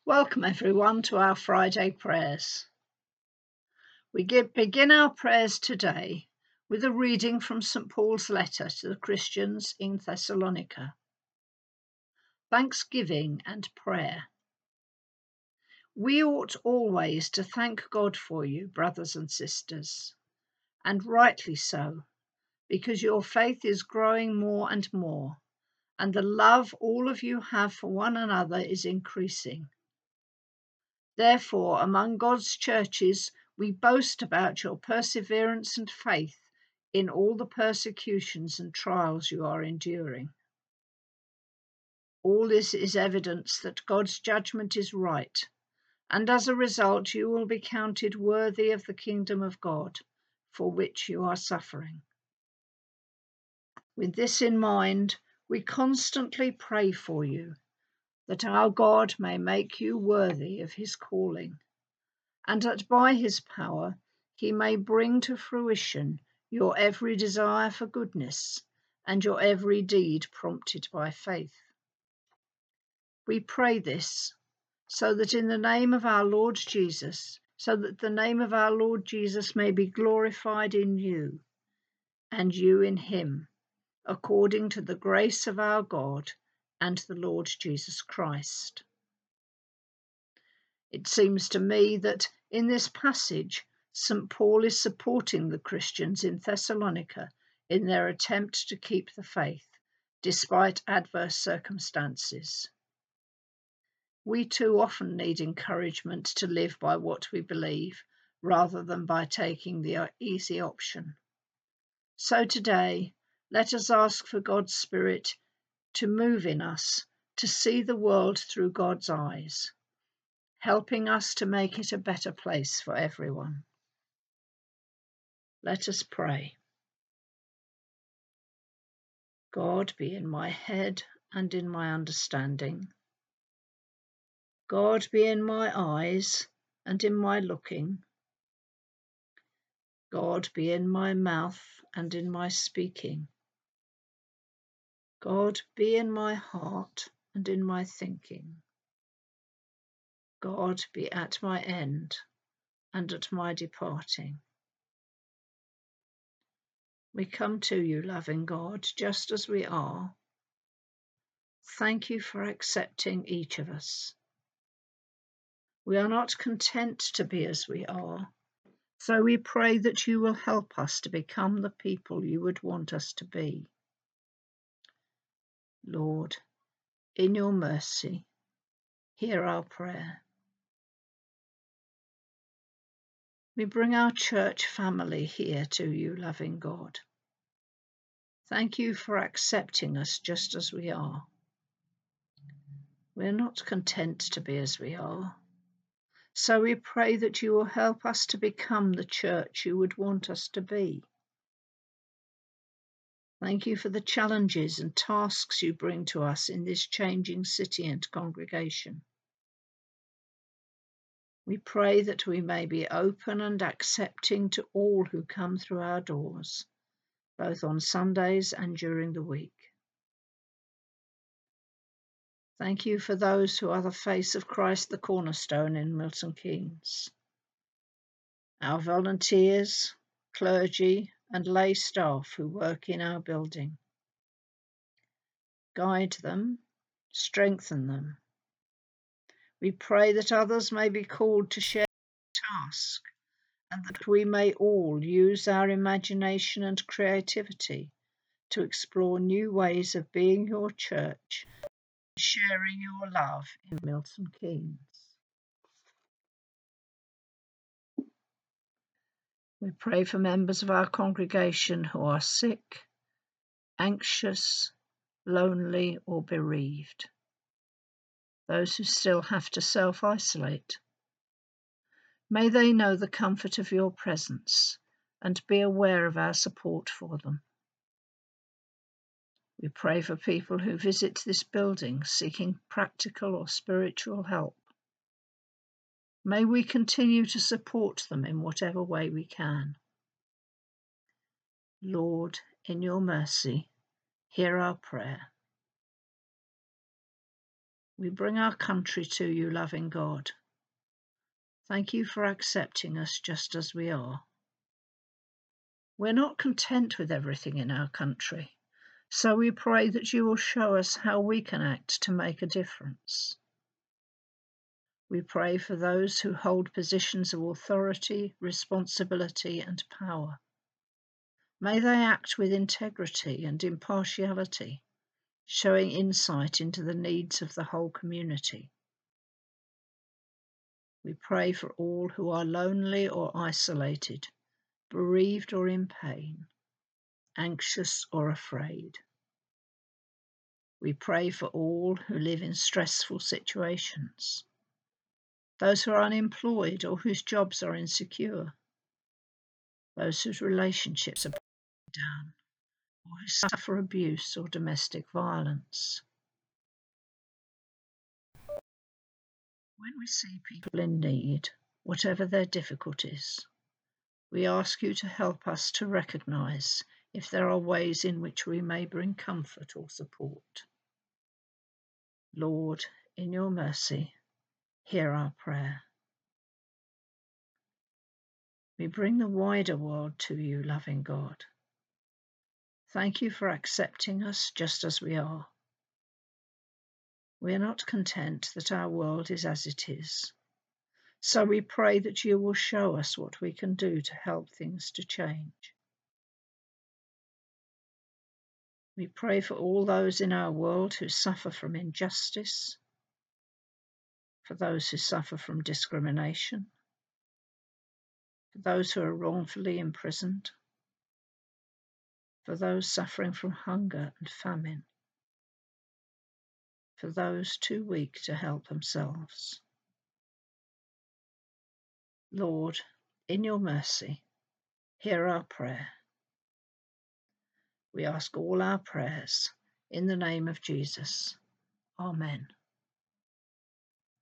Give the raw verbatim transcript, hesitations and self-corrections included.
Welcome everyone to our Friday prayers. We give, begin our prayers today with a reading from Saint Paul's letter to the Christians in Thessalonica. Thanksgiving and prayer. We ought always to thank God for you, brothers and sisters, and rightly so, because your faith is growing more and more, and the love all of you have for one another is increasing. Therefore, among God's churches, we boast about your perseverance and faith in all the persecutions and trials you are enduring. All this is evidence that God's judgment is right, and as a result, you will be counted worthy of the kingdom of God, for which you are suffering. With this in mind, we constantly pray for you, that our God may make you worthy of his calling, and that by his power he may bring to fruition your every desire for goodness and your every deed prompted by faith. We pray this so that in the name of our Lord Jesus, so that the name of our Lord Jesus may be glorified in you and you in him, according to the grace of our God and the Lord Jesus Christ. It seems to me that in this passage, Saint Paul is supporting the Christians in Thessalonica in their attempt to keep the faith, despite adverse circumstances. We too often need encouragement to live by what we believe, rather than by taking the easy option. So today, let us ask for God's Spirit to move in us, to see the world through God's eyes, helping us to make it a better place for everyone. Let us pray. God, be in my head and in my understanding. God, be in my eyes and in my looking. God, be in my mouth and in my speaking. God, be in my heart and in my thinking. God, be at my end and at my departing. We come to you, loving God, just as we are. Thank you for accepting each of us. We are not content to be as we are, so we pray that you will help us to become the people you would want us to be. Lord, in your mercy, hear our prayer. We bring our church family here to you, loving God. Thank you for accepting us just as we are. We're not content to be as we are, so we pray that you will help us to become the church you would want us to be. Thank you for the challenges and tasks you bring to us in this changing city and congregation. We pray that we may be open and accepting to all who come through our doors, both on Sundays and during the week. Thank you for those who are the face of Christ the Cornerstone in Milton Keynes. Our volunteers, clergy, and lay staff who work in our building. Guide them, strengthen them. We pray that others may be called to share the task, and that we may all use our imagination and creativity to explore new ways of being your church and sharing your love in Milton Keynes. We pray for members of our congregation who are sick, anxious, lonely, or bereaved, those who still have to self-isolate. May they know the comfort of your presence and be aware of our support for them. We pray for people who visit this building seeking practical or spiritual help. May we continue to support them in whatever way we can. Lord, in your mercy, hear our prayer. We bring our country to you, loving God. Thank you for accepting us just as we are. We're not content with everything in our country, so we pray that you will show us how we can act to make a difference. We pray for those who hold positions of authority, responsibility, and power. May they act with integrity and impartiality, showing insight into the needs of the whole community. We pray for all who are lonely or isolated, bereaved or in pain, anxious or afraid. We pray for all who live in stressful situations, those who are unemployed or whose jobs are insecure, those whose relationships are breaking down, or who suffer abuse or domestic violence. When we see people in need, whatever their difficulties, we ask you to help us to recognise if there are ways in which we may bring comfort or support. Lord, in your mercy, hear our prayer. We bring the wider world to you, loving God. Thank you for accepting us just as we are. We are not content that our world is as it is, so we pray that you will show us what we can do to help things to change. We pray for all those in our world who suffer from injustice, for those who suffer from discrimination, for those who are wrongfully imprisoned, for those suffering from hunger and famine, for those too weak to help themselves. Lord, in your mercy, hear our prayer. We ask all our prayers in the name of Jesus. Amen.